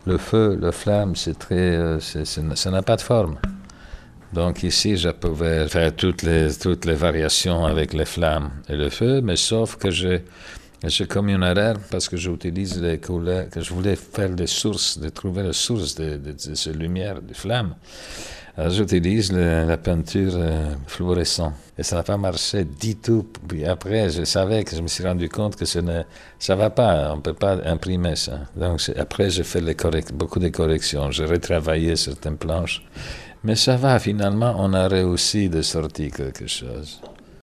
le feu, la flamme, ça n'a pas de forme. Donc ici, je pouvais faire toutes les variations avec les flammes et le feu, mais sauf que j'ai commis une erreur parce que j'utilise les couleurs, que je voulais faire des sources, de trouver la source de ces lumières, des flammes. Alors j'utilise la peinture fluorescente. Et ça n'a pas marché du tout. Puis après, je me suis rendu compte que ça ne va pas, on ne peut pas imprimer ça. Donc après, j'ai fait beaucoup de corrections. J'ai retravaillé certaines planches. Mais ça va, finalement, on a réussi de sortir quelque chose.